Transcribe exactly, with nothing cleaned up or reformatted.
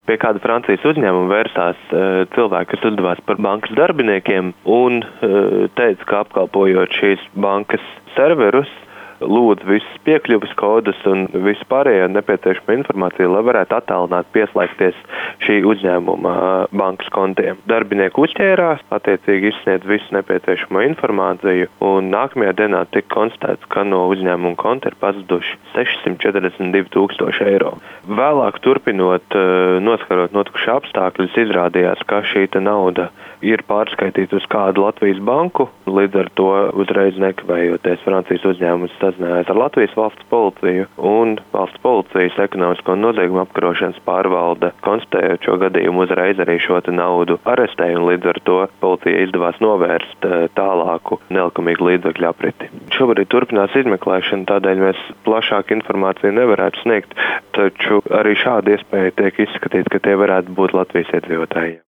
pie kāda Francijas uzņēmuma vērsās cilvēki, kas uzdevās par bankas darbiniekiem un teica, ka apkalpojot šīs bankas serverus, lūdzu visus piekļuves kodus un visu pārējo nepieciešamo informāciju, lai varētu attālināt pieslēgties šī uzņēmuma bankas kontiem. Darbinieki uzķērās, attiecīgi izsniedz visu nepieciešamo informāciju, un nākamajā dienā tika konstatēts, ka no uzņēmuma konta ir pazuduši sešsimt četrdesmit divi tūkstoši eiro. Vēlāk turpinot noskarot notikušā apstākļus, izrādījās, ka šī nauda ir pārskaitīta uz kādu Latvijas banku, līdz ar to uzreiz nekavējoties Francijas uzņēmums sazinājās ar Latvijas valsts policiju, un valsts policijas ekonomisko noziegumu apkarošanas pārvalde, konstatējot šo gadījumu, uzreiz arī šo naudu arestēja, un līdz ar to policija izdevās novērst tālāku nelikumīgu līdzekļu apriti. Šobrīd turpinās izmeklēšana, tādēļ mēs plašāku informāciju nevarētu sniegt, taču arī šāda iespēja tiek izskatīta, ka tie varētu būt Latvijas iedzīvotāji.